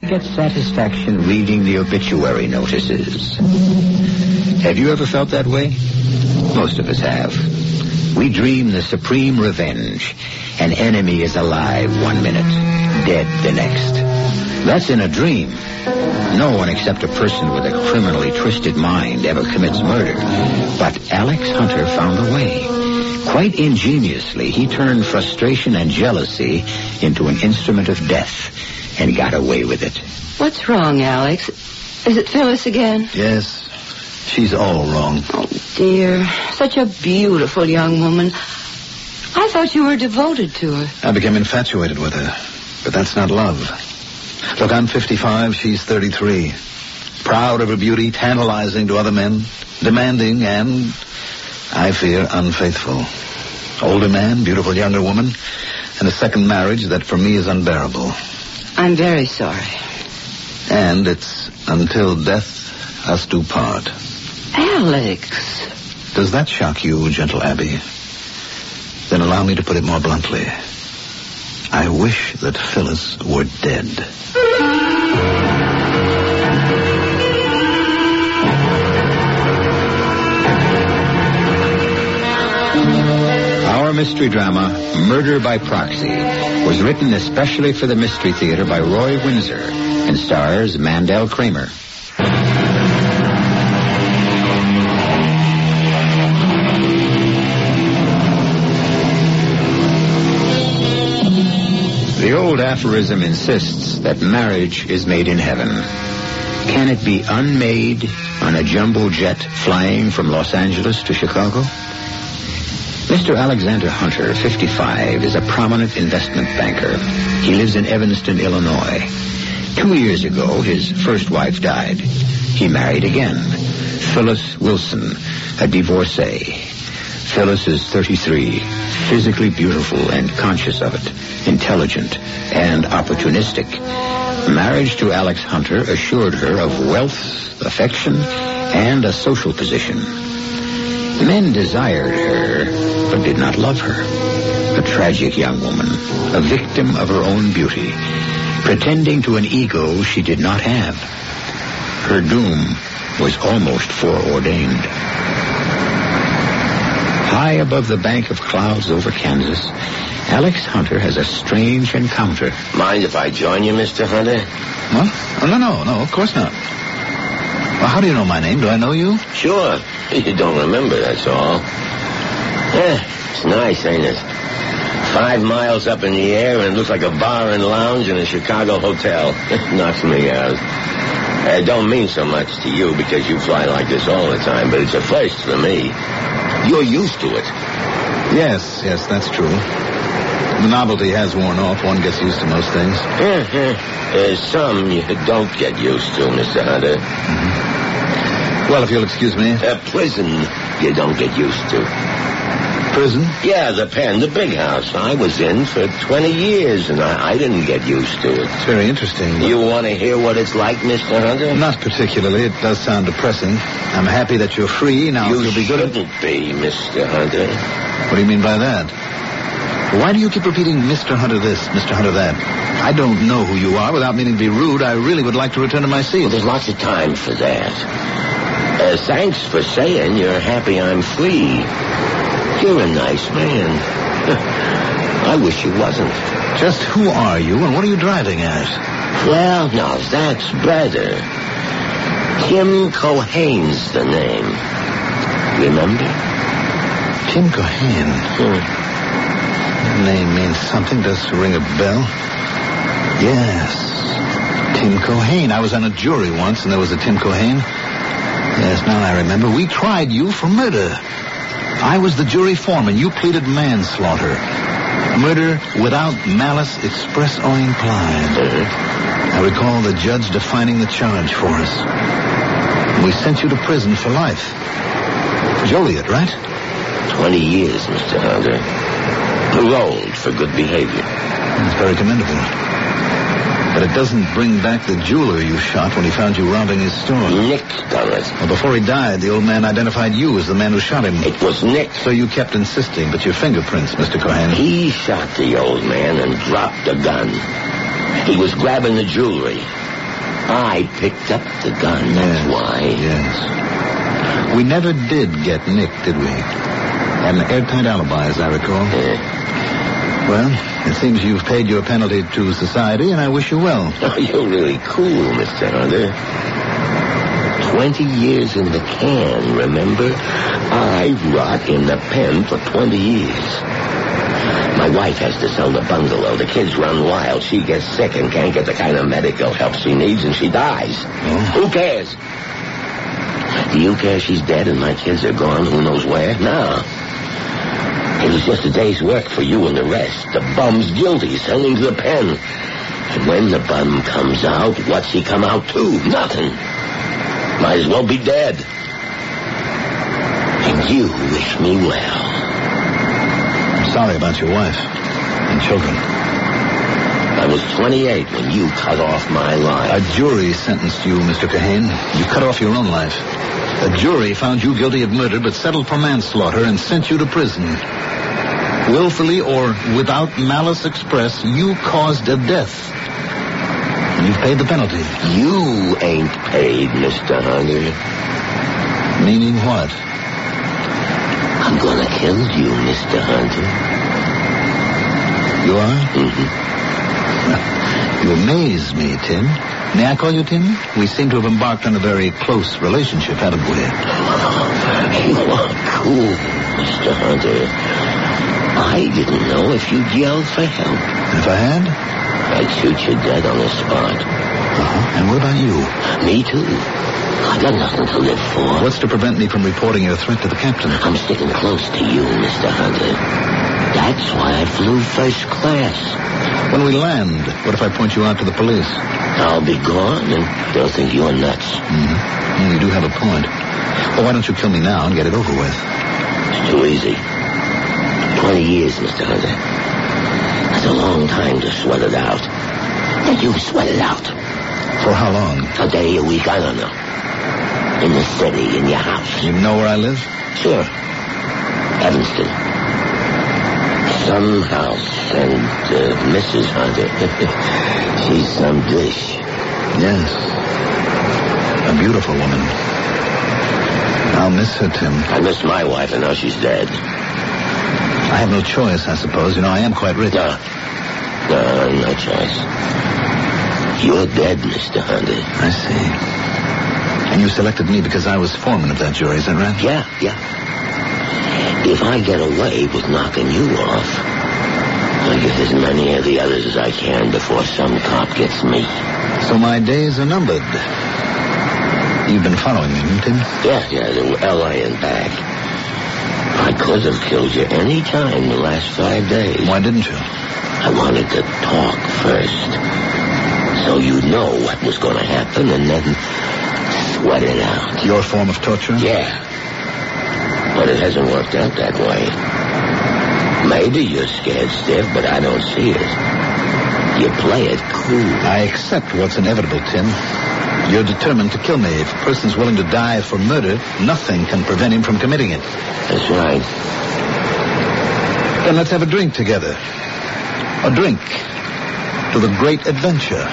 Get satisfaction reading the obituary notices. Have you ever felt that way? Most of us have. We dream the supreme revenge. An enemy is alive 1 minute, dead the next. That's in a dream. No one except a person with a criminally twisted mind ever commits murder. But Alex Hunter found a way. Quite ingeniously, he turned frustration and jealousy into an instrument of death and got away with it. What's wrong, Alex? Is it Phyllis again? Yes. She's all wrong. Oh, dear. Such a beautiful young woman. I thought you were devoted to her. I became infatuated with her. But that's not love. Look, I'm 55. She's 33. Proud of her beauty, tantalizing to other men, demanding and, I fear, unfaithful. Older man, beautiful younger woman, and a second marriage that for me is unbearable. I'm very sorry. And it's until death us do part. Alex. Does that shock you, gentle Abby? Then allow me to put it more bluntly. I wish that Phyllis were dead. Our mystery drama, Murder by Proxy, was written especially for the Mystery Theater by Roy Windsor and stars Mandel Kramer. The old aphorism insists that marriage is made in heaven. Can it be unmade on a jumbo jet flying from Los Angeles to Chicago? Mr. Alexander Hunter, 55, is a prominent investment banker. He lives in Evanston, Illinois. 2 years ago, his first wife died. He married again, Phyllis Wilson, a divorcee. Phyllis is 33, physically beautiful and conscious of it, intelligent and opportunistic. Marriage to Alex Hunter assured her of wealth, affection, and a social position. Men desired her, but did not love her. A tragic young woman, a victim of her own beauty, pretending to an ego she did not have. Her doom was almost foreordained. High above the bank of clouds over Kansas, Alex Hunter has a strange encounter. Mind if I join you, Mr. Hunter? What? Oh, no, of course not. Well, how do you know my name? Do I know you? Sure. You don't remember, that's all. Yeah, it's nice, ain't it? 5 miles up in the air, and it looks like a bar and lounge in a Chicago hotel. It knocks me out. It don't mean so much to you because you fly like this all the time, but it's a first for me. You're used to it. Yes, that's true. The novelty has worn off. One gets used to most things. There's some you don't get used to, Mr. Hunter. Mm-hmm. Well, if you'll excuse me. Prison you don't get used to. Prison? Yeah, the pen, the big house. I was in for 20 years, and I didn't get used to it. It's very interesting. You want to hear what it's like, Mr. Hunter? Not particularly. It does sound depressing. I'm happy that you're free. Now, you'll be good. You shouldn't be, Mr. Hunter. What do you mean by that? Why do you keep repeating Mr. Hunter this, Mr. Hunter that? I don't know who you are. Without meaning to be rude, I really would like to return to my seat. Well, there's lots of time for that. Thanks for saying you're happy I'm free. You're a nice man. I wish you wasn't. Just who are you and what are you driving at? Well, now, that's better. Tim Cohane's the name. Remember? Tim Cohane? That name means something. Does ring a bell? Yes. Tim Cohane. I was on a jury once and there was a Tim Cohane. Yes, now I remember. We tried you for murder. I was the jury foreman. You pleaded manslaughter. Murder without malice express or implied. I recall the judge defining the charge for us. We sent you to prison for life. Joliet, right? 20 years, Mr. Hunter. Paroled for good behavior. That's very commendable. But it doesn't bring back the jeweler you shot when he found you robbing his store. Nick done it. Well, before he died, the old man identified you as the man who shot him. It was Nick. So you kept insisting, but your fingerprints, Mr. Cohane. He shot the old man and dropped the gun. He was grabbing the jewelry. I picked up the gun, that's why. Yes. We never did get Nick, did we? Had an airtight alibi, as I recall. Well, it seems you've paid your penalty to society, and I wish you well. Oh, you're really cool, Mr. Hunter. 20 years in the can, remember? I rot in the pen for 20 years. My wife has to sell the bungalow. The kids run wild. She gets sick and can't get the kind of medical help she needs, and she dies. Oh. Who cares? Do you care she's dead and my kids are gone who knows where? No. It was just a day's work for you and the rest. The bum's guilty, sending to the pen. And when the bum comes out, what's he come out to? Nothing. Might as well be dead. And you wish me well. I'm sorry about your wife and children. I was 28 when you cut off my life. A jury sentenced you, Mr. Kahane. You cut off your own life. A jury found you guilty of murder but settled for manslaughter and sent you to prison. Willfully or without malice express, you caused a death. And you've paid the penalty. You ain't paid, Mr. Hunter. Meaning what? I'm gonna kill you, Mr. Hunter. You are? Mm-hmm. You amaze me, Tim. May I call you Tim? We seem to have embarked on a very close relationship, haven't we? You are cool, Mr. Hunter. I didn't know if you'd yell for help. If I had? I'd shoot you dead on the spot. Uh-huh. And what about you? Me too. I got nothing to live for. What's to prevent me from reporting your threat to the captain? I'm sticking close to you, Mr. Hunter. That's why I flew first class. When we land, what if I point you out to the police? I'll be gone, and they'll think you're nuts. Mm-hmm. Well, you do have a point. Well, why don't you kill me now and get it over with? It's too easy. 20 years, Mr. Hunter. That's a long time to sweat it out. And you sweat it out. For how long? A day, a week, I don't know. In the city, in your house. You know where I live? Sure. Evanston. Some house. And Mrs. Hunter. She's some dish. Yes. A beautiful woman. I'll miss her, Tim. I miss my wife, and now she's dead. I have no choice, I suppose. You know, I am quite rich. No, no choice. You're dead, Mr. Hunter. I see. And you selected me because I was foreman of that jury, is that right? Yeah. If I get away with knocking you off, I'll get as many of the others as I can before some cop gets me. So my days are numbered. You've been following me, Tim? Yeah, to L.A. and back. I could have killed you any time the last 5 days. Why didn't you? I wanted to talk first. So you'd know what was going to happen and then sweat it out. Your form of torture? Yeah. But it hasn't worked out that way. Maybe you're scared stiff, but I don't see it. You play it cool. I accept what's inevitable, Tim. You're determined to kill me. If a person's willing to die for murder, nothing can prevent him from committing it. That's right. Then let's have a drink together. A drink to the great adventure.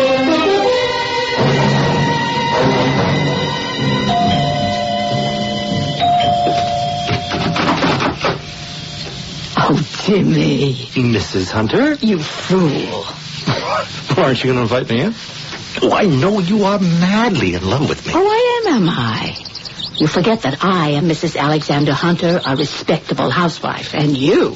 Oh, Jimmy. Mrs. Hunter? You fool. Aren't you going to invite me in? Oh, I know you are madly in love with me. Oh, am I? You forget that I am Mrs. Alexander Hunter, a respectable housewife. And you're,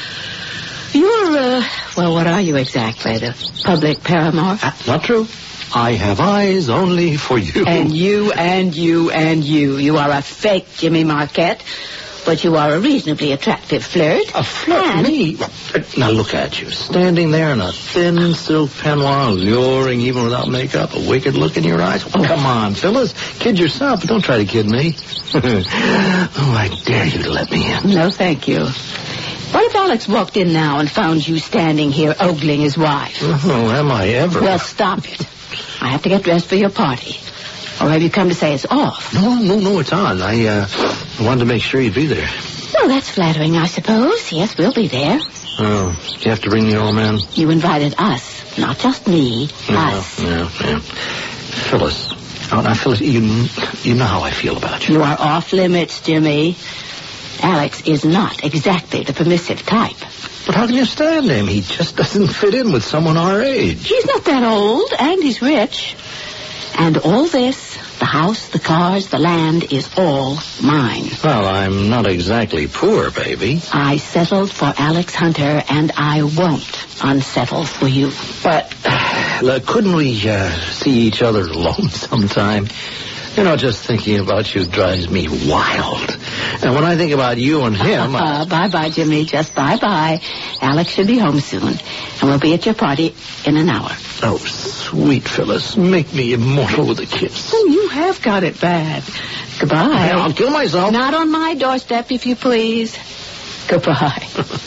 well, what are you exactly? The public paramour? That's not true. I have eyes only for you. And you. You are a fake Jimmy Marquette. But you are a reasonably attractive flirt. A flirt? And... Me? Now look at you, standing there in a thin silk peignoir, alluring even without makeup, a wicked look in your eyes. Oh, come on, Phyllis. Kid yourself, but don't try to kid me. Oh, I dare you to let me in. No, thank you. What if Alex walked in now and found you standing here ogling his wife? Oh, am I ever? Well, stop it. I have to get dressed for your party. Or have you come to say it's off? No, it's on. I wanted to make sure you'd be there. Well, that's flattering, I suppose. Yes, we'll be there. Oh, you have to bring the old man? You invited us, not just me. Us. Yeah. Phyllis. Oh, now, Phyllis, you know how I feel about you. You are off limits, Jimmy. Alex is not exactly the permissive type. But how can you stand him? He just doesn't fit in with someone our age. He's not that old, and he's rich. And all this, the house, the cars, the land, is all mine. Well, I'm not exactly poor, baby. I settled for Alex Hunter, and I won't unsettle for you. But, look, couldn't we see each other alone sometime? You know, just thinking about you drives me wild. And when I think about you and him... Bye-bye, Jimmy. Just bye-bye. Alex should be home soon. And we'll be at your party in an hour. Oh, sweet Phyllis. Make me immortal with a kiss. Oh, you have got it bad. Goodbye. Yeah, I'll kill myself. Not on my doorstep, if you please. Goodbye.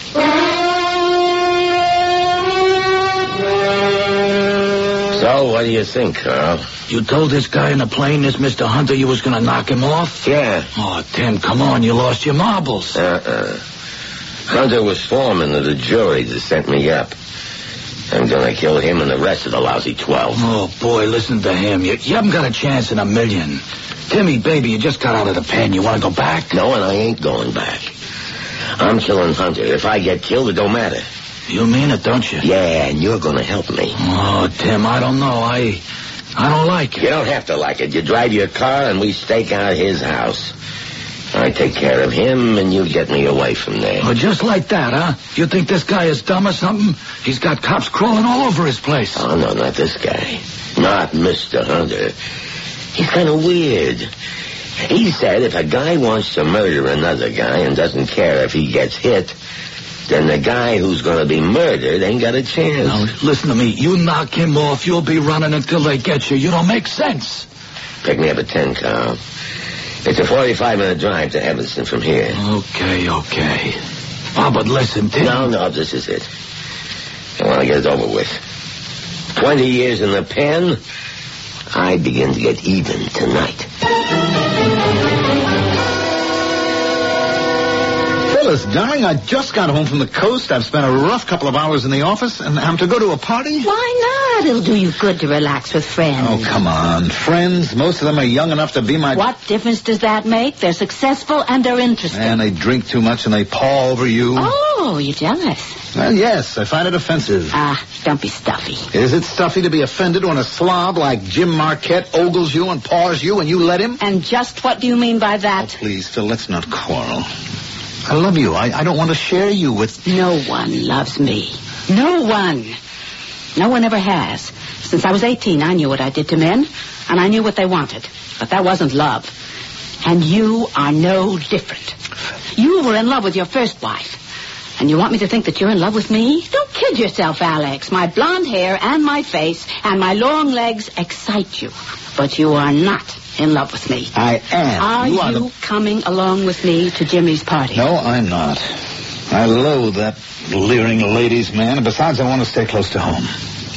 So, what do you think, Carl? You told this guy in the plane, this Mr. Hunter, you was going to knock him off? Yeah. Oh, Tim, come on. You lost your marbles. Hunter was foreman of the jury that sent me up. I'm going to kill him and the rest of the lousy 12. Oh, boy, listen to him. You haven't got a chance in a million. Timmy, baby, you just got out of the pen. You want to go back? No, and I ain't going back. I'm killing Hunter. If I get killed, it don't matter. You mean it, don't you? Yeah, and you're going to help me. Oh, Tim, I don't know. I don't like it. You don't have to like it. You drive your car and we stake out his house. I take care of him and you get me away from there. Oh, just like that, huh? You think this guy is dumb or something? He's got cops crawling all over his place. Oh, no, not this guy. Not Mr. Hunter. He's kind of weird. He said if a guy wants to murder another guy and doesn't care if he gets hit, then the guy who's going to be murdered ain't got a chance. Now, listen to me. You knock him off, you'll be running until they get you. You don't make sense. Pick me up at 10, Carl. It's a 45-minute drive to Evanston from here. Okay. Oh, but listen, Tim. No, this is it. I want to get it over with. 20 years in the pen, I begin to get even tonight. Phyllis, darling, I just got home from the coast. I've spent a rough couple of hours in the office, and I'm to go to a party? Why not? It'll do you good to relax with friends. Oh, come on. Friends, most of them are young enough to be my... What difference does that make? They're successful and they're interesting. And they drink too much and they paw over you. Oh, you're jealous. Well, yes, I find it offensive. Don't be stuffy. Is it stuffy to be offended when a slob like Jim Marquette ogles you and paws you and you let him? And just what do you mean by that? Oh, please, Phil, let's not quarrel. I love you. I don't want to share you with... No one loves me. No one. No one ever has. Since I was 18, I knew what I did to men, and I knew what they wanted. But that wasn't love. And you are no different. You were in love with your first wife. And you want me to think that you're in love with me? Don't kid yourself, Alex. My blonde hair and my face and my long legs excite you. But you are not in love with me. I am. Are you coming along with me to Jimmy's party? No, I'm not. I loathe that leering ladies' man. And besides, I want to stay close to home.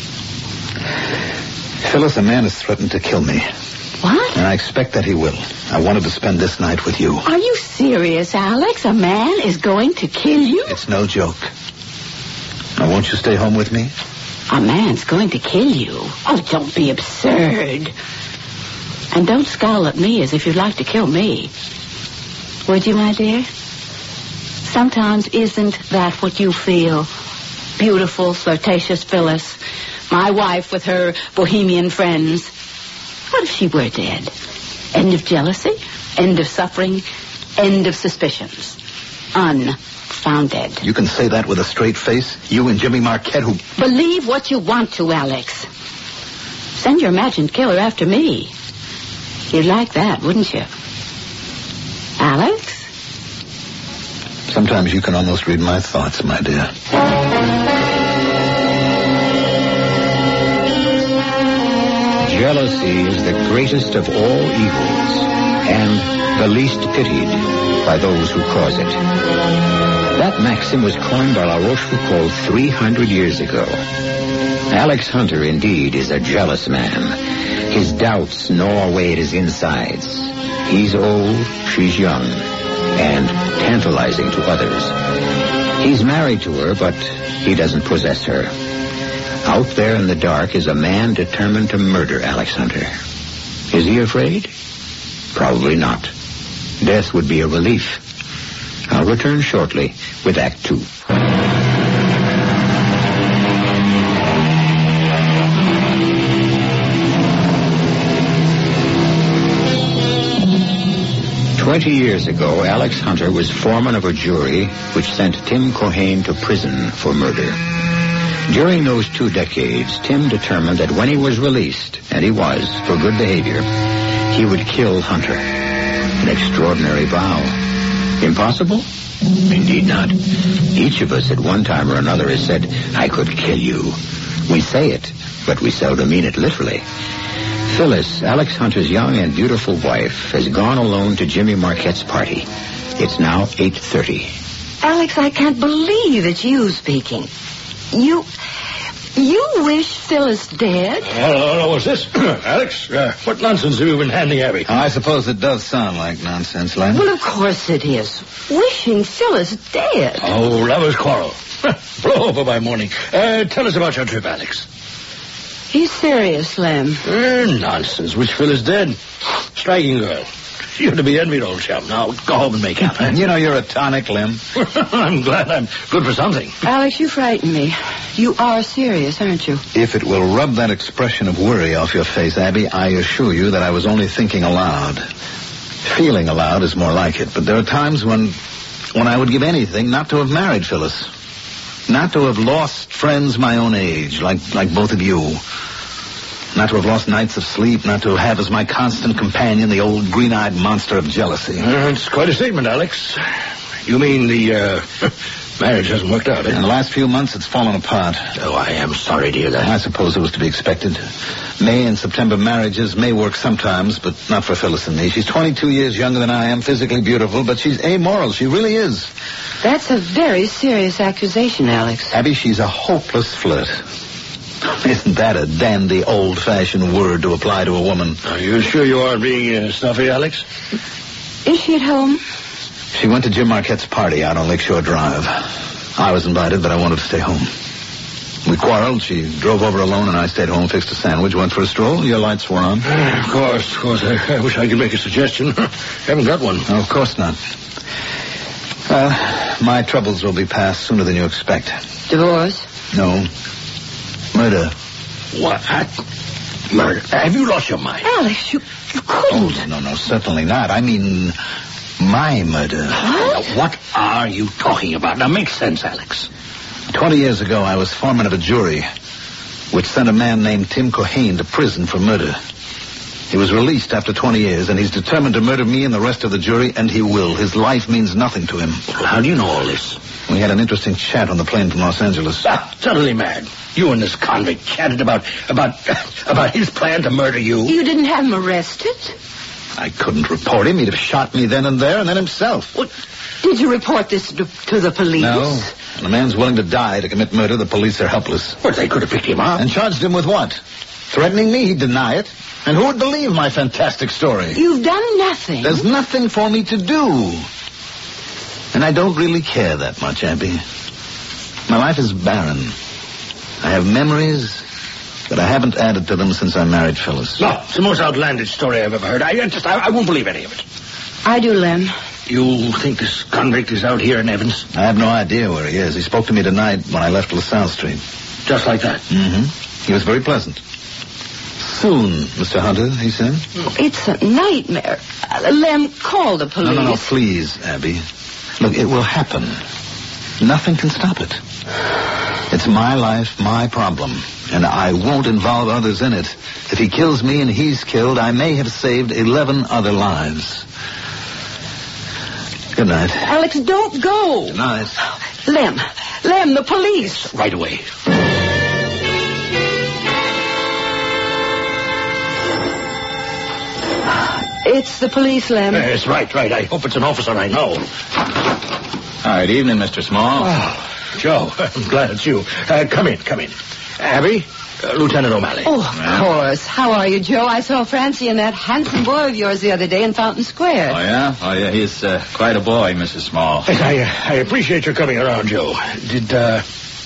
Phyllis, a man has threatened to kill me. What? And I expect that he will. I wanted to spend this night with you. Are you serious, Alex? A man is going to kill you? It's no joke. Now, won't you stay home with me? A man's going to kill you? Oh, don't be absurd. And don't scowl at me as if you'd like to kill me. Would you, my dear? Sometimes isn't that what you feel? Beautiful, flirtatious Phyllis. My wife with her bohemian friends. What if she were dead? End of jealousy? End of suffering? End of suspicions? Unfounded. You can say that with a straight face? You and Jimmy Marquette who... Believe what you want to, Alex. Send your imagined killer after me. You'd like that, wouldn't you? Alex? Sometimes you can almost read my thoughts, my dear. Jealousy is the greatest of all evils and the least pitied by those who cause it. That maxim was coined by La Rochefoucauld 300 years ago. Alex Hunter, indeed, is a jealous man. His doubts gnaw away at his insides. He's old, she's young, and tantalizing to others. He's married to her, but he doesn't possess her. Out there in the dark is a man determined to murder Alex Hunter. Is he afraid? Probably not. Death would be a relief. I'll return shortly with Act 2. "20 years ago, Alex Hunter was foreman of a jury which sent Tim Cohane to prison for murder. During those 2 decades, Tim determined that when he was released, and he was, for good behavior, he would kill Hunter. An extraordinary vow. Impossible? Indeed not. Each of us at one time or another has said, I could kill you. We say it, but we seldom mean it literally. Phyllis, Alex Hunter's young and beautiful wife, has gone alone to Jimmy Marquette's party. It's now 8:30. Alex, I can't believe it's you speaking. You wish Phyllis dead? Hello, what's this? Alex, what nonsense have you been handing Abby? I suppose it does sound like nonsense, Len. Well, of course it is. Wishing Phyllis dead. Oh, lovers' quarrel. Blow over by morning. Tell us about your trip, Alex. He's serious, Lem. Nonsense. Wish Phyllis dead. Striking girl. You're to be envied, old chap. Now, go home and make up. You know, you're a tonic, Lem. I'm glad I'm good for something. Alex, you frighten me. You are serious, aren't you? If it will rub that expression of worry off your face, Abby, I assure you that I was only thinking aloud. Feeling aloud is more like it, but there are times when I would give anything not to have married Phyllis. Not to have lost friends my own age, like both of you. Not to have lost nights of sleep, not to have as my constant companion the old green-eyed monster of jealousy. It's quite a statement, Alex. You mean the marriage hasn't worked out, eh? In the last few months, it's fallen apart. Oh, I am sorry to hear that. I suppose it was to be expected. May and September marriages may work sometimes, but not for Phyllis and me. She's 22 years younger than I am, physically beautiful, but she's amoral. She really is. That's a very serious accusation, Alex. Abby, she's a hopeless flirt. Isn't that a dandy, old-fashioned word to apply to a woman? Are you sure you aren't being snuffy, Alex? Is she at home? She went to Jim Marquette's party out on Lakeshore Drive. I was invited, but I wanted to stay home. We quarreled. She drove over alone, and I stayed home, fixed a sandwich, went for a stroll. Your lights were on. Of course. I wish I could make a suggestion. Haven't got one. No, of course not. My troubles will be past sooner than you expect. Divorce? No. Murder. What? Murder? Have you lost your mind? Alex, you couldn't. Oh, no, certainly not. I mean, my murder. What are you talking about? Now, make sense, Alex. 20 years ago, I was foreman of a jury which sent a man named Tim Cohane to prison for murder. He was released after 20 years, and he's determined to murder me and the rest of the jury, and he will. His life means nothing to him. Well, how do you know all this? We had an interesting chat on the plane from Los Angeles. Totally mad. You and this convict chatted about his plan to murder you. You didn't have him arrested? I couldn't report him. He'd have shot me then and there, and then himself. What? Did you report this to the police? No. When a man's willing to die to commit murder, the police are helpless. Well, they could have picked him up. And charged him with what? Threatening me? He'd deny it. And who would believe my fantastic story? You've done nothing. There's nothing for me to do. And I don't really care that much, Abby. My life is barren. I have memories, but I haven't added to them since I married Phyllis. No, it's the most outlandish story I've ever heard. I won't believe any of it. I do, Lem. You think this convict is out here in Evans? I have no idea where he is. He spoke to me tonight when I left LaSalle Street. Just like that? Mm-hmm. He was very pleasant. Soon, Mr. Hunter, he said. It's a nightmare. Lem, call the police. No, please, Abby. Look, it will happen. Nothing can stop it. It's my life, my problem, and I won't involve others in it. If he kills me and he's killed, I may have saved 11 other lives. Good night. Alex, don't go. Good night. Lem, the police. Right away. It's the police, Lem. Yes, right. I hope it's an officer I know. All right, evening, Mr. Small. Oh, Joe, I'm glad it's you. Come in. Abby, Lieutenant O'Malley. Oh, of course. How are you, Joe? I saw Francie and that handsome boy of yours the other day in Fountain Square. Oh, yeah? He's quite a boy, Mrs. Small. I appreciate your coming around, Joe.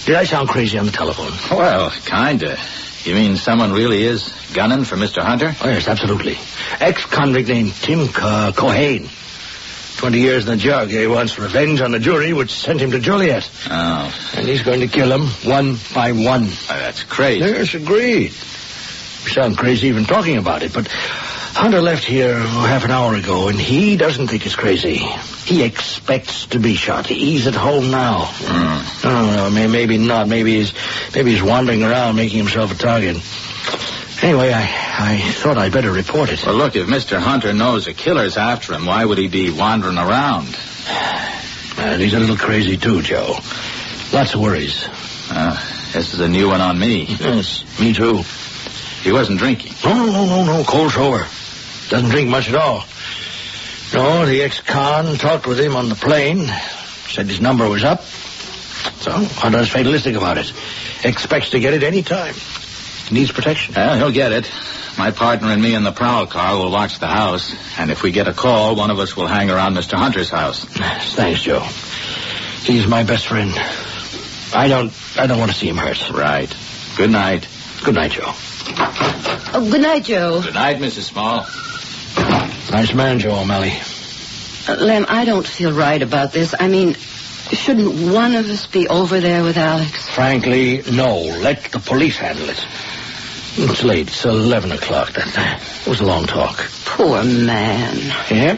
Did I sound crazy on the telephone? Well, kinda. You mean someone really is gunning for Mr. Hunter? Oh, yes, absolutely. Ex-convict named Tim Cohane. 20 years in the jug. He wants revenge on the jury, which sent him to Joliet. Oh. And he's going to kill them one by one. That's crazy. Yes, agreed. You sound crazy even talking about it, but Hunter left here half an hour ago, and he doesn't think it's crazy. He expects to be shot. He's at home now. Oh, no, maybe not. Maybe he's wandering around making himself a target. Anyway, I thought I'd better report it. Well, look, if Mr. Hunter knows a killer's after him, why would he be wandering around? He's a little crazy, too, Joe. Lots of worries. This is a new one on me. Yes, me, too. He wasn't drinking. No. Cold sober. Doesn't drink much at all. No, the ex-con talked with him on the plane. Said his number was up. So, Hunter's fatalistic about it. Expects to get it any time. Needs protection. Well, he'll get it. My partner and me in the prowl car will watch the house. And if we get a call, one of us will hang around Mr. Hunter's house. Thanks, Joe. He's my best friend. I don't want to see him hurt. Right. Good night. Good night, Joe. Oh, good night, Joe. Good night, Mrs. Small. Nice man, Joe O'Malley. Lem, I don't feel right about this. I mean, shouldn't one of us be over there with Alex? Frankly, no. Let the police handle it. It's late. It's 11 o'clock. That was a long talk. Poor man. Yep.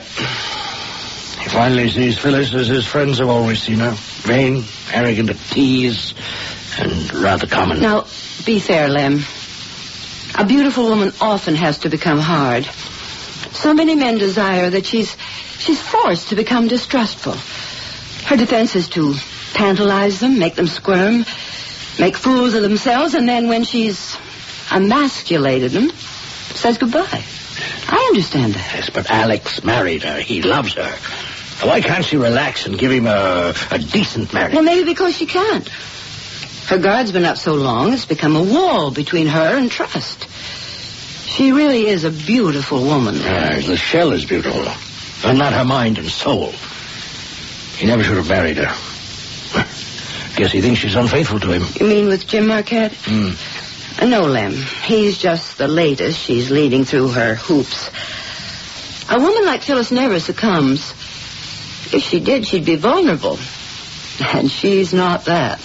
He finally sees Phyllis as his friends have always seen her. Vain, arrogant to tease, and rather common. Now, be fair, Lem. A beautiful woman often has to become hard. So many men desire that she's forced to become distrustful. Her defense is to tantalize them, make them squirm, make fools of themselves, and then when she's emasculated them, says goodbye. I understand that. Yes, but Alex married her. He loves her. Why can't she relax and give him a decent marriage? Well, maybe because she can't. Her guard's been up so long, it's become a wall between her and trust. She really is a beautiful woman. The shell is beautiful, but not her mind and soul. He never should have married her. Guess he thinks she's unfaithful to him. You mean with Jim Marquette? No, Lem. He's just the latest she's leading through her hoops. A woman like Phyllis never succumbs. If she did, she'd be vulnerable. And she's not that.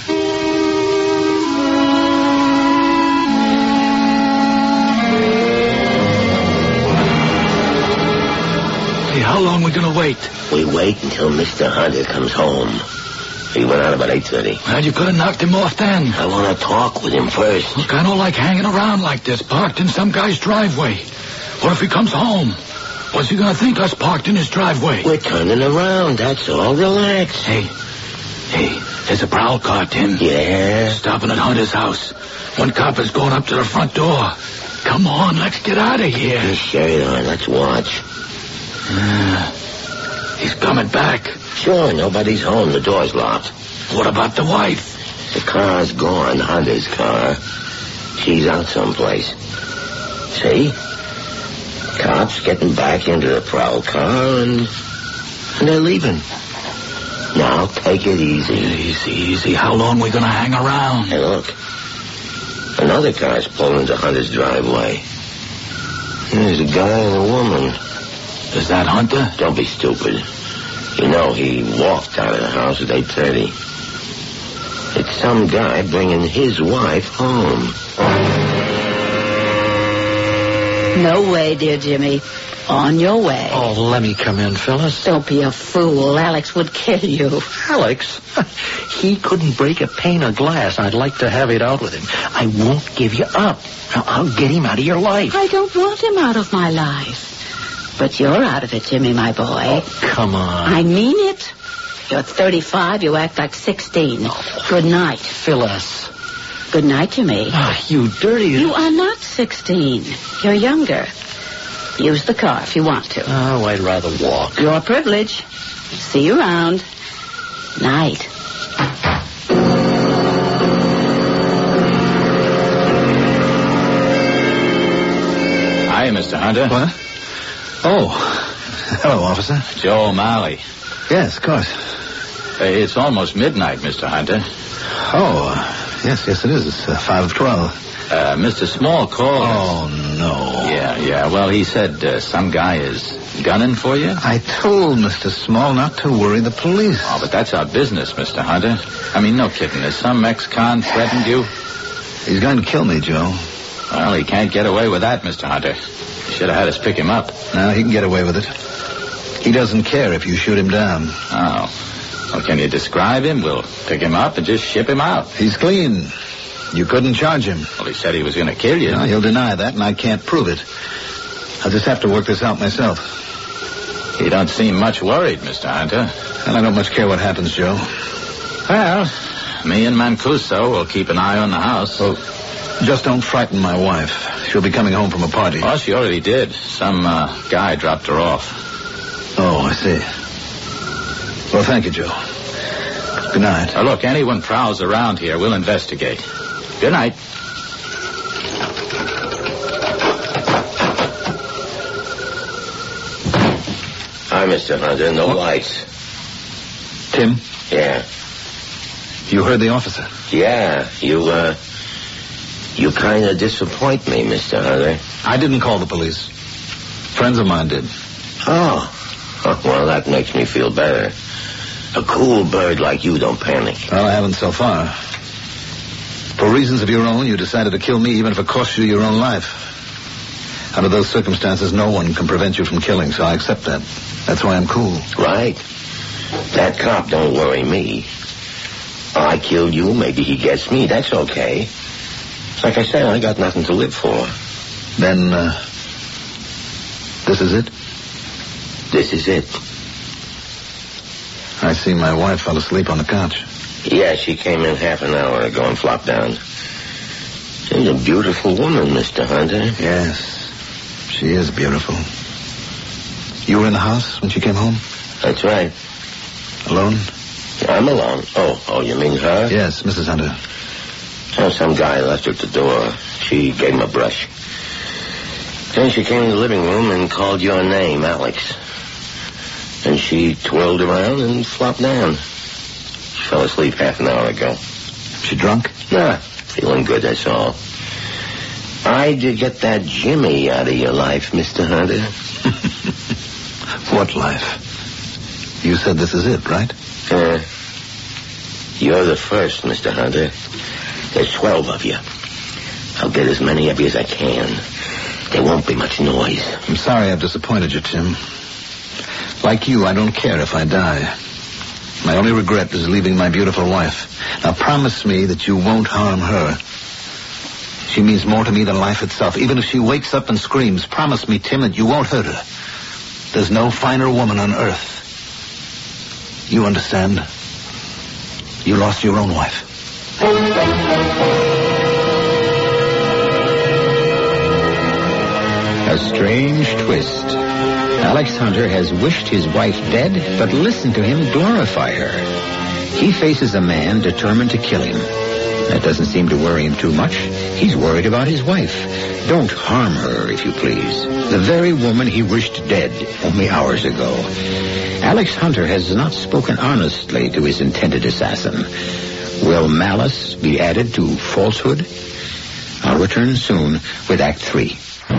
Hey, how long are we going to wait? We wait until Mr. Hunter comes home. He went out about 8:30. Well, you could have knocked him off then. I want to talk with him first. Look, I don't like hanging around like this, parked in some guy's driveway. What if he comes home? What's he going to think us parked in his driveway? We're turning around, that's all. Relax. Hey, there's a prowl car, Tim. Yeah? Stopping at Hunter's house. One cop is going up to the front door. Come on, let's get out of here. His shirt on, let's watch. He's coming back. Sure, nobody's home. The door's locked. What about the wife? The car's gone, Hunter's car. She's out someplace. See? Cops getting back into the prowl car and they're leaving. Now, take it easy. Easy. How long are we going to hang around? Hey, look. Another car's pulling into Hunter's driveway. There's a guy and a woman. Is that Hunter? Don't be stupid. You know, he walked out of the house at 8:30. It's some guy bringing his wife home. No way, dear Jimmy. On your way. Oh, let me come in, Phyllis. Don't be a fool. Alex would kill you. Alex? He couldn't break a pane of glass. I'd like to have it out with him. I won't give you up. I'll get him out of your life. I don't want him out of my life. But you're out of it, Jimmy, my boy. Oh, come on. I mean it. You're 35. You act like 16. Good night. Phyllis. Good night, Jimmy. Oh, you dirty... You are not 16. You're younger. Use the car if you want to. Oh, I'd rather walk. Your privilege. See you around. Night. Hi, Mr. Hunter. What? Oh. Hello, officer. Joe O'Malley. Yes, of course. It's almost midnight, Mr. Hunter. Oh, yes, it is. It's 5 of 12. Mr. Small called. Oh, no. Yeah. Well, he said some guy is gunning for you. I told Mr. Small not to worry the police. Oh, but that's our business, Mr. Hunter. I mean, no kidding. Has some ex-con threatened you? He's going to kill me, Joe. Well, he can't get away with that, Mr. Hunter. You should have had us pick him up. No, he can get away with it. He doesn't care if you shoot him down. Oh. Well, can you describe him? We'll pick him up and just ship him out. He's clean. You couldn't charge him. Well, he said he was going to kill you. No, he'll deny that, and I can't prove it. I'll just have to work this out myself. You don't seem much worried, Mr. Hunter. And I don't much care what happens, Joe. Well, me and Mancuso will keep an eye on the house. Well, just don't frighten my wife. She'll be coming home from a party. Oh, she already did. Some guy dropped her off. Oh, I see. Well, thank you, Joe. Good night. Now, look, anyone prowls around here, we'll investigate. Good night. Hi, Mr. Hunter. No lights. Tim? Yeah. You heard the officer? Yeah. You kind of disappoint me, Mr. Hunter. I didn't call the police. Friends of mine did. Oh. Well, that makes me feel better. A cool bird like you don't panic. Well, I haven't so far. For reasons of your own, you decided to kill me even if it costs you your own life. Under those circumstances, no one can prevent you from killing, so I accept that. That's why I'm cool. Right. That cop don't worry me. I killed you, maybe he gets me. That's okay. Like I said, I got nothing to live for. Then, this is it? This is it. I see my wife fell asleep on the couch. Yeah, she came in half an hour ago and flopped down. She's a beautiful woman, Mr. Hunter. Yes, she is beautiful. You were in the house when she came home? That's right. Alone? I'm alone. Oh, you mean her? Yes, Mrs. Hunter. Oh, some guy left her at the door. She gave him a brush. Then she came in the living room and called your name, Alex. And she twirled around and flopped down. She fell asleep half an hour ago. She drunk? Nah, feeling good, that's all. I'd get that Jimmy out of your life, Mr. Hunter. What life? You said this is it, right? You're the first, Mr. Hunter. There's 12 of you. I'll get as many of you as I can. There won't be much noise. I'm sorry I've disappointed you, Tim. Like you, I don't care if I die. My only regret is leaving my beautiful wife. Now promise me that you won't harm her. She means more to me than life itself. Even if she wakes up and screams, promise me, Tim, that you won't hurt her. There's no finer woman on earth. You understand? You lost your own wife. A strange twist. Alex Hunter has wished his wife dead, but listen to him glorify her. He faces a man determined to kill him. That doesn't seem to worry him too much. He's worried about his wife. Don't harm her, if you please. The very woman he wished dead only hours ago. Alex Hunter has not spoken honestly to his intended assassin. Will malice be added to falsehood? I'll return soon with Act 3.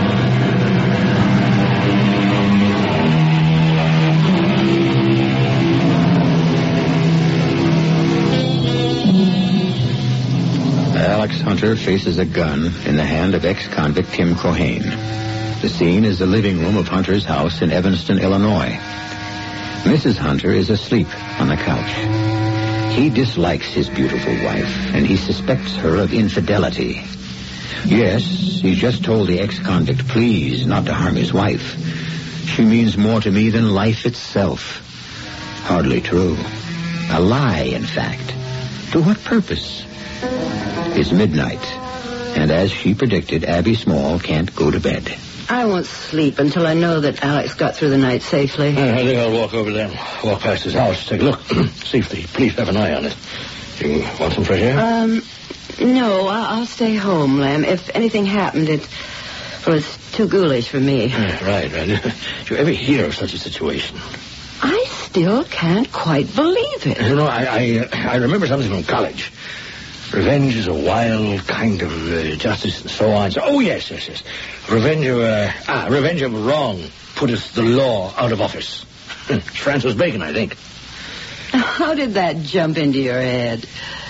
Alex Hunter faces a gun in the hand of ex-convict Tim Cohane. The scene is the living room of Hunter's house in Evanston, Illinois. Mrs. Hunter is asleep on the couch. He dislikes his beautiful wife, and he suspects her of infidelity. Yes, he just told the ex-convict, please, not to harm his wife. She means more to me than life itself. Hardly true. A lie, in fact. To what purpose? It's midnight, and as she predicted, Abby Small can't go to bed. I won't sleep until I know that Alex got through the night safely. I think I'll walk over there, walk past his house, take a look, see if the police have an eye on it. You want some fresh air? No, I'll stay home, Lem. If anything happened, it's too ghoulish for me. Right. You ever hear of such a situation? I still can't quite believe it. You know, I remember something from college. Revenge is a wild kind of justice and so on. So, yes. Revenge of wrong putteth the law out of office. Francis Bacon, I think. How did that jump into your head?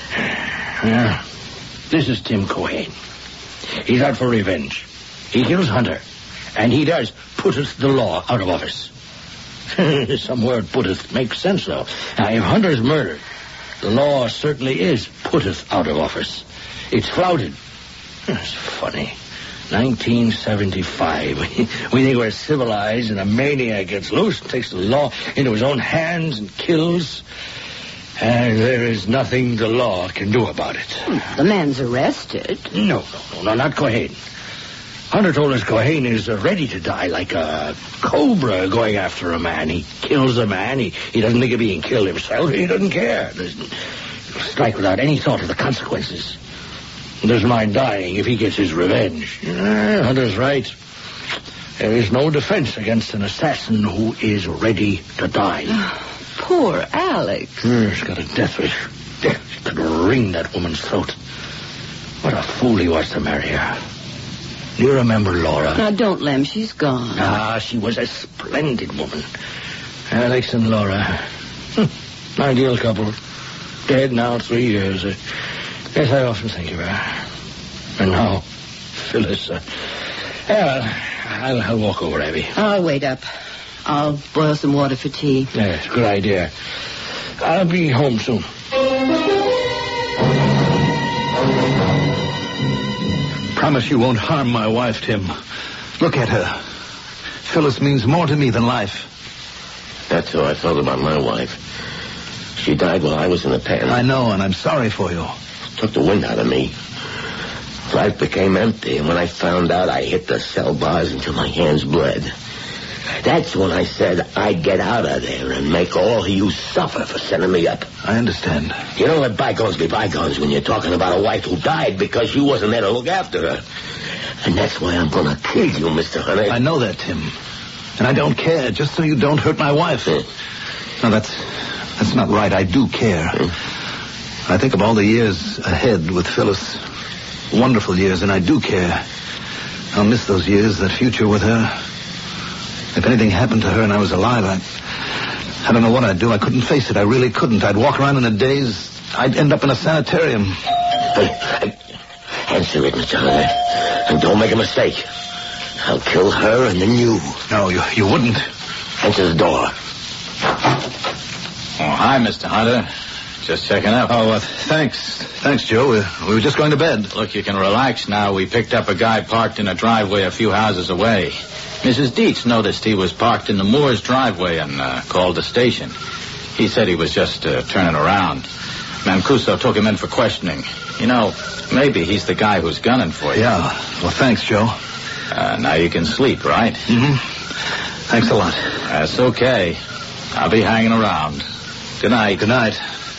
This is Tim Cohane. He's out for revenge. He kills Hunter. And he does putteth the law out of office. Some word putteth makes sense, though. Now, if Hunter's murdered, the law certainly is putteth out of office. It's flouted. It's funny. 1975. We think we're civilized, and a maniac gets loose and takes the law into his own hands and kills. And there is nothing the law can do about it. The man's arrested. No, not Cohane. Hunter told us Cohane is ready to die like a cobra going after a man. He kills a man. He doesn't think of being killed himself. He doesn't care. He'll strike without any thought of the consequences. There's mind dying if he gets his revenge. Hunter's right. There is no defense against an assassin who is ready to die. Poor Alex. He's got a death wish. He could wring that woman's throat. What a fool he was to marry her. Do you remember Laura? Now, don't, Lem. She's gone. She was a splendid woman. Alex and Laura. Ideal couple. Dead now 3 years. Yes, I often think of her. And now, Phyllis. I'll walk over, Abby. I'll wait up. I'll boil some water for tea. Yes, good idea. I'll be home soon. Promise you won't harm my wife, Tim. Look at her. Phyllis means more to me than life. That's how I felt about my wife. She died while I was in the pen. I know, and I'm sorry for you. Took the wind out of me. Life became empty, and when I found out, I hit the cell bars until my hands bled. That's when I said I'd get out of there and make all of you suffer for sending me up. I understand. You don't let bygones be bygones when you're talking about a wife who died because you wasn't there to look after her. And that's why I'm going to kill you, Mr. Hunter. I know that, Tim. And I don't care, just so you don't hurt my wife. No, that's not right. I do care. I think of all the years ahead with Phyllis. Wonderful years, and I do care. I'll miss those years, that future with her. If anything happened to her and I was alive, I don't know what I'd do. I couldn't face it. I really couldn't. I'd walk around in a daze. I'd end up in a sanitarium. Answer it, Mr. Hunter. And don't make a mistake. I'll kill her and then you. No, you wouldn't. Answer the door. Oh, hi, Mr. Hunter. Just checking up. Oh, thanks. Thanks, Joe. We were just going to bed. Look, you can relax now. We picked up a guy parked in a driveway a few houses away. Mrs. Dietz noticed he was parked in the Moore's driveway and called the station. He said he was just turning around. Mancuso took him in for questioning. You know, maybe he's the guy who's gunning for you. Yeah. Well, thanks, Joe. Now you can sleep, right? Mm-hmm. Thanks a lot. That's okay. I'll be hanging around. Good night. Good night.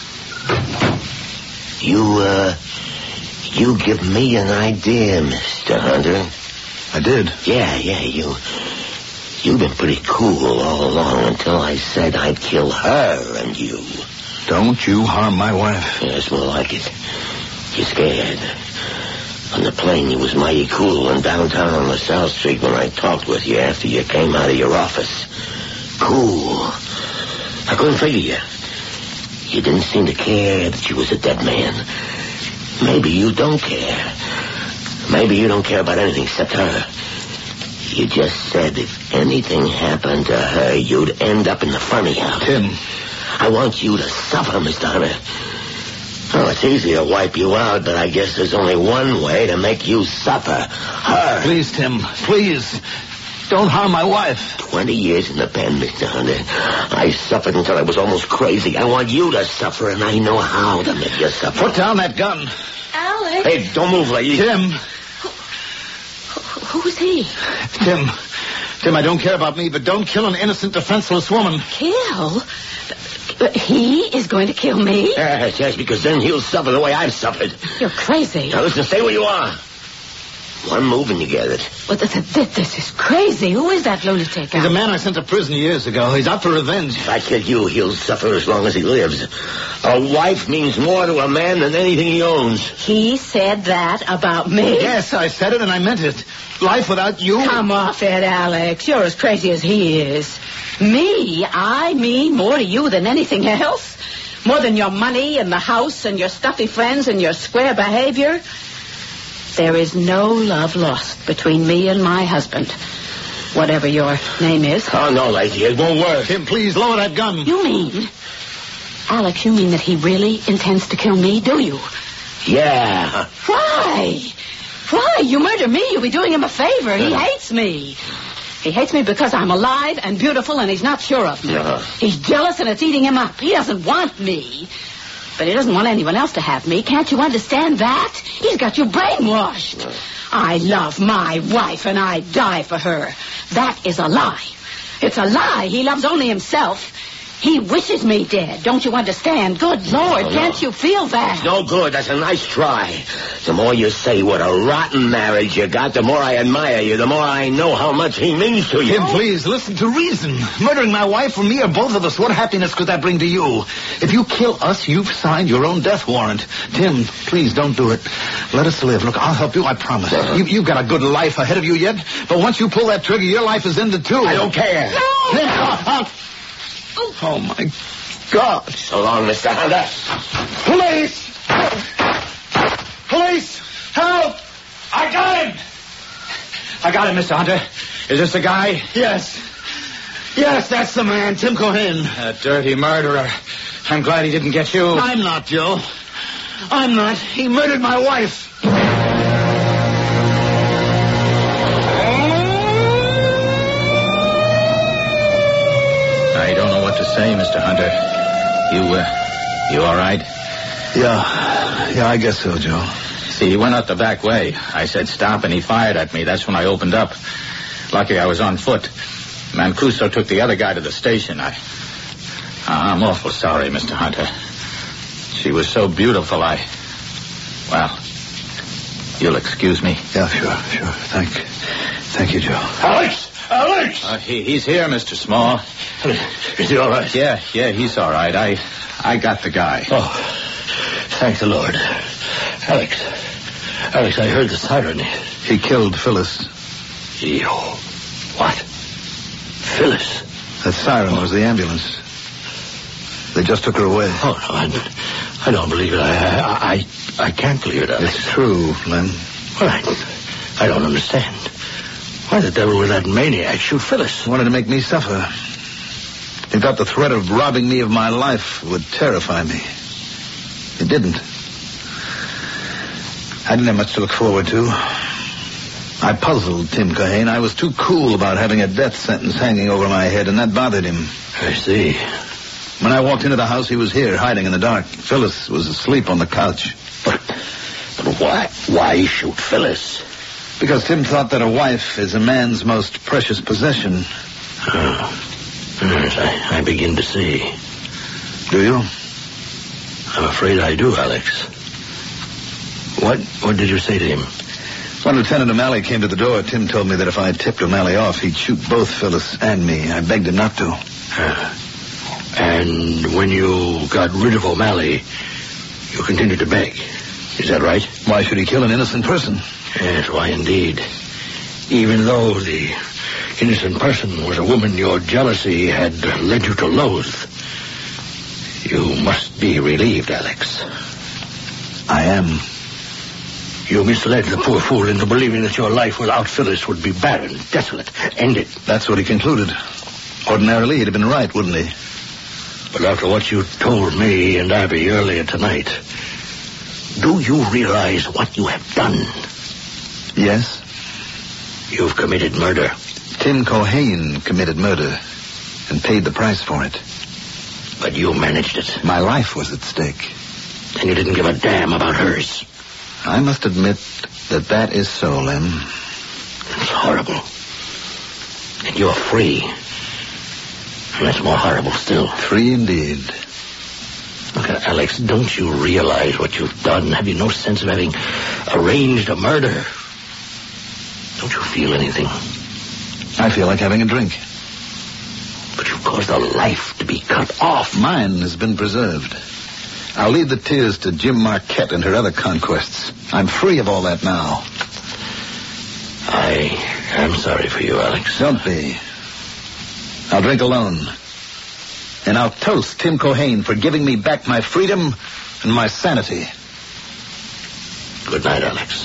You give me an idea, Mr. Hunter. I did? Yeah, you've been pretty cool all along until I said I'd kill her and you. Don't you harm my wife. Yeah, it's more like it. You're scared. On the plane, you was mighty cool, and downtown on LaSalle Street when I talked with you after you came out of your office. Cool. I couldn't figure you. You didn't seem to care that you was a dead man. Maybe you don't care. Maybe you don't care about anything except her. You just said if anything happened to her, you'd end up in the funny house. Tim. I want you to suffer, Mr. Hunter. Oh, it's easy to wipe you out, but I guess there's only one way to make you suffer. Her. Please, Tim. Please. Don't harm my wife. 20 years in the pen, Mr. Hunter. I suffered until I was almost crazy. I want you to suffer, and I know how to make you suffer. Put down that gun. Alex. Hey, don't move, lady. Tim. Who's he? Tim, I don't care about me, but don't kill an innocent, defenseless woman. Kill? He is going to kill me? Yes, because then he'll suffer the way I've suffered. You're crazy. Now listen, stay where you are. One move and you get it. But this is crazy. Who is that lunatic? He's a man I sent to prison years ago. He's out for revenge. If I kill you, he'll suffer as long as he lives. A wife means more to a man than anything he owns. He said that about me? Yes, I said it and I meant it. Life without you... Come off it, Alex. You're as crazy as he is. Me? I mean more to you than anything else? More than your money and the house and your stuffy friends and your square behavior? There is no love lost between me and my husband. Whatever your name is. Oh, no, lady, it won't work. Tim, please, lower that gun. You mean... Alex, you mean that he really intends to kill me, do you? Yeah. Why? Why? You murder me, you'll be doing him a favor. He hates me. He hates me because I'm alive and beautiful and he's not sure of me. He's jealous and it's eating him up. He doesn't want me. But he doesn't want anyone else to have me. Can't you understand that? He's got you brainwashed. I love my wife and I die for her. That is a lie. It's a lie. He loves only himself. He wishes me dead. Don't you understand? Good Lord, can't you feel that? No good. That's a nice try. The more you say what a rotten marriage you got, the more I admire you, the more I know how much he means to you. Tim, please, listen to reason. Murdering my wife or me or both of us, what happiness could that bring to you? If you kill us, you've signed your own death warrant. Tim, please, don't do it. Let us live. Look, I'll help you, I promise. You've got a good life ahead of you yet, but once you pull that trigger, your life is ended too. I don't care. No! Oh, my God. So long, Mr. Hunter. Police! Police! Help! I got him! I got him, Mr. Hunter. Is this the guy? Yes. Yes, that's the man, Tim Cohen. A dirty murderer. I'm glad he didn't get you. I'm not, Joe. I'm not. He murdered my wife. I don't know what to say, Mr. Hunter. You all right? Yeah, I guess so, Joe. See, he went out the back way. I said stop, and he fired at me. That's when I opened up. Lucky I was on foot. Mancuso took the other guy to the station. I'm awful sorry, Mr. Hunter. She was so beautiful, well, you'll excuse me? Yeah, sure. Thank you, Joe. Alex! He's here, Mr. Small. Is he all right? Yeah, he's all right. I got the guy. Oh, thank the Lord. Alex, I heard the siren. He killed Phyllis. What? Phyllis? That siren was the ambulance. They just took her away. Oh, no, I don't believe it. I can't believe it, Alex. It's true, Len. Well, I don't understand. Why the devil would that maniac shoot Phyllis? He wanted to make me suffer. He thought the threat of robbing me of my life would terrify me. It didn't. I didn't have much to look forward to. I puzzled Tim Cohen. I was too cool about having a death sentence hanging over my head, and that bothered him. I see. When I walked into the house, he was here, hiding in the dark. Phyllis was asleep on the couch. But why shoot Phyllis? Because Tim thought that a wife is a man's most precious possession. Yes, I begin to see. Do you? I'm afraid I do, Alex. What did you say to him? When Lieutenant O'Malley came to the door, Tim told me that if I tipped O'Malley off, he'd shoot both Phyllis and me. I begged him not to. And when you got rid of O'Malley, you continued to beg. Is that right? Why should he kill an innocent person? Yes, why indeed. Even though the innocent person was a woman your jealousy had led you to loathe. You must be relieved, Alex. I am. You misled the poor fool into believing that your life without Phyllis would be barren, desolate, ended. That's what he concluded. Ordinarily, he'd have been right, wouldn't he? But after what you told me and Abby earlier tonight, do you realize what you have done? Yes. You've committed murder. Tim Cohen committed murder and paid the price for it. But you managed it. My life was at stake. And you didn't give a damn about hers. I must admit that is so, Lem. It's horrible. And you're free. And that's more horrible still. Free indeed. Look, Alex, don't you realize what you've done? Have you no sense of having arranged a murder? Don't you feel anything? I feel like having a drink. But you've caused a life to be cut off. Mine has been preserved. I'll leave the tears to Jim Marquette and her other conquests. I'm free of all that now. I am sorry for you, Alex. Don't be. I'll drink alone. And I'll toast Tim Cohane for giving me back my freedom and my sanity. Good night, Alex.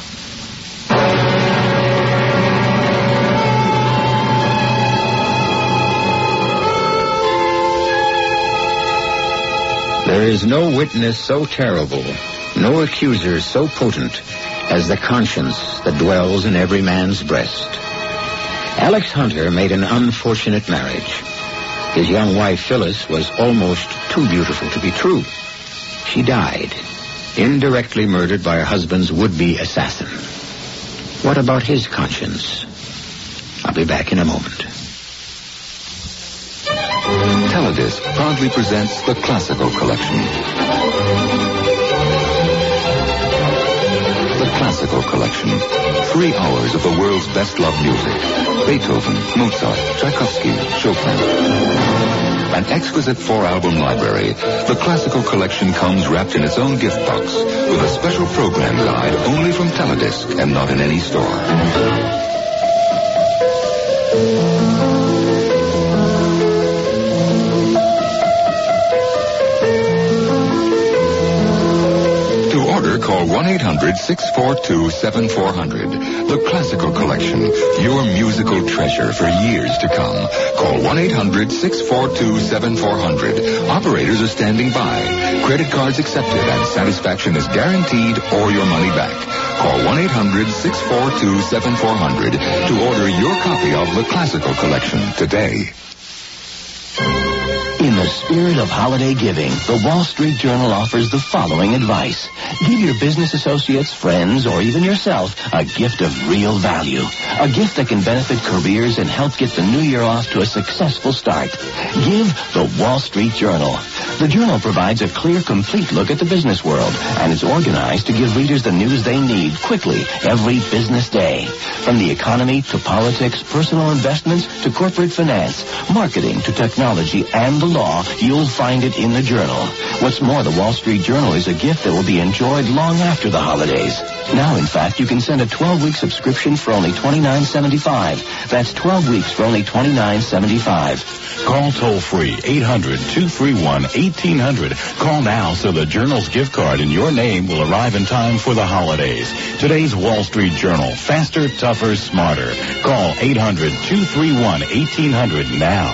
There is no witness so terrible, no accuser so potent as the conscience that dwells in every man's breast. Alex Hunter made an unfortunate marriage. His young wife, Phyllis, was almost too beautiful to be true. She died, indirectly murdered by her husband's would-be assassin. What about his conscience? I'll be back in a moment. Teledisc proudly presents the Classical Collection. The Classical Collection. 3 hours of the world's best-loved music. Beethoven, Mozart, Tchaikovsky, Chopin. An exquisite 4-album library. The Classical Collection comes wrapped in its own gift box with a special program guide only from Teledisc and not in any store. Call 1-800-642-7400. The Classical Collection, your musical treasure for years to come. Call 1-800-642-7400. Operators are standing by. Credit cards accepted and satisfaction is guaranteed or your money back. Call 1-800-642-7400 to order your copy of The Classical Collection today. In the spirit of holiday giving, the Wall Street Journal offers the following advice. Give your business associates, friends, or even yourself a gift of real value. A gift that can benefit careers and help get the new year off to a successful start. Give the Wall Street Journal. The Journal provides a clear, complete look at the business world, and is organized to give readers the news they need quickly every business day. From the economy to politics, personal investments to corporate finance, marketing to technology and the law, you'll find it in the Journal. What's more, the Wall Street Journal is a gift that will be enjoyed long after the holidays. Now, in fact, you can send a 12-week subscription for only $29.75. That's 12 weeks for only $29.75. Call toll-free 800-231-1800. Call now so the Journal's gift card in your name will arrive in time for the holidays. Today's Wall Street Journal. Faster, tougher, smarter. Call 800-231-1800 now.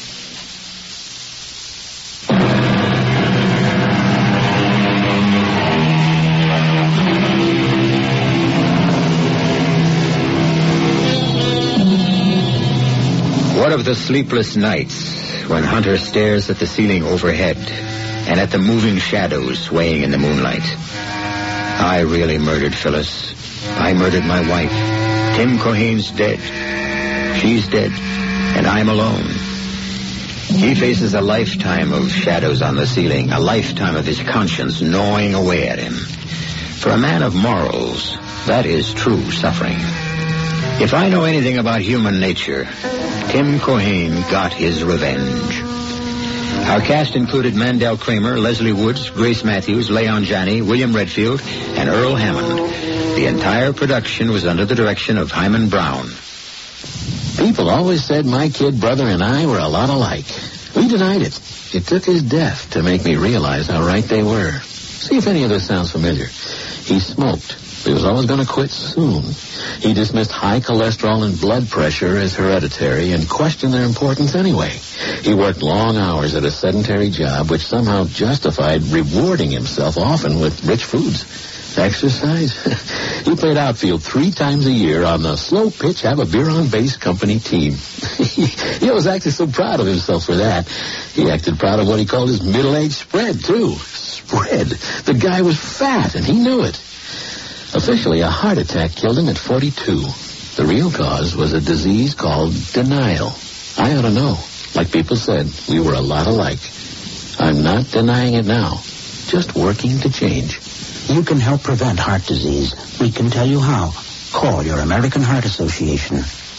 What of the sleepless nights when Hunter stares at the ceiling overhead and at the moving shadows swaying in the moonlight? I really murdered Phyllis. I murdered my wife. Tim Cohane's dead. She's dead, and I'm alone. He faces a lifetime of shadows on the ceiling, a lifetime of his conscience gnawing away at him. For a man of morals, that is true suffering. If I know anything about human nature, Tim Cohane got his revenge. Our cast included Mandel Kramer, Leslie Woods, Grace Matthews, Leon Janney, William Redfield, and Earl Hammond. The entire production was under the direction of Hyman Brown. People always said my kid brother and I were a lot alike. We denied it. It took his death to make me realize how right they were. See if any of this sounds familiar. He smoked. He was always going to quit soon. He dismissed high cholesterol and blood pressure as hereditary and questioned their importance anyway. He worked long hours at a sedentary job which somehow justified rewarding himself often with rich foods. Exercise? He played outfield 3 times a year on the slow pitch, have a beer on base company team. He was actually so proud of himself for that. He acted proud of what he called his middle-aged spread, too. Spread. The guy was fat, and he knew it. Officially, a heart attack killed him at 42. The real cause was a disease called denial. I ought to know. Like people said, we were a lot alike. I'm not denying it now. Just working to change. You can help prevent heart disease. We can tell you how. Call your American Heart Association.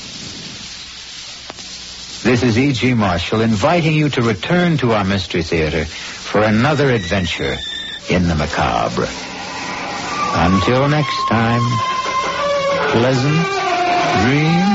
This is E.G. Marshall inviting you to return to our Mystery Theater for another adventure in the macabre. Until next time, pleasant dreams.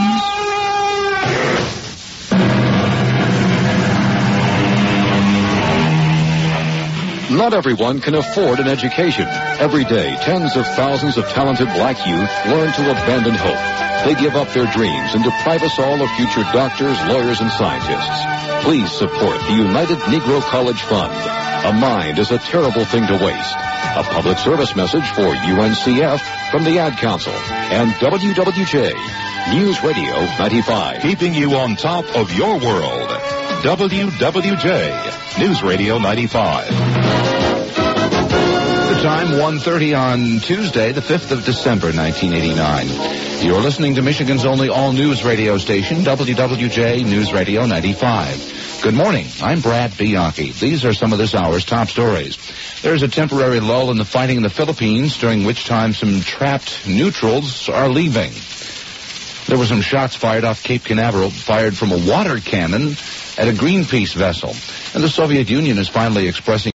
Not everyone can afford an education. Every day, tens of thousands of talented black youth learn to abandon hope. They give up their dreams and deprive us all of future doctors, lawyers, and scientists. Please support the United Negro College Fund. A mind is a terrible thing to waste. A public service message for UNCF from the Ad Council and WWJ, News Radio 95. Keeping you on top of your world. WWJ, News Radio 95. The time, 1:30 on Tuesday, the 5th of December, 1989. You're listening to Michigan's only all-news radio station, WWJ News Radio 95. Good morning. I'm Brad Bianchi. These are some of this hour's top stories. There's a temporary lull in the fighting in the Philippines, during which time some trapped neutrals are leaving. There were some shots fired off Cape Canaveral, fired from a water cannon at a Greenpeace vessel. And the Soviet Union is finally expressing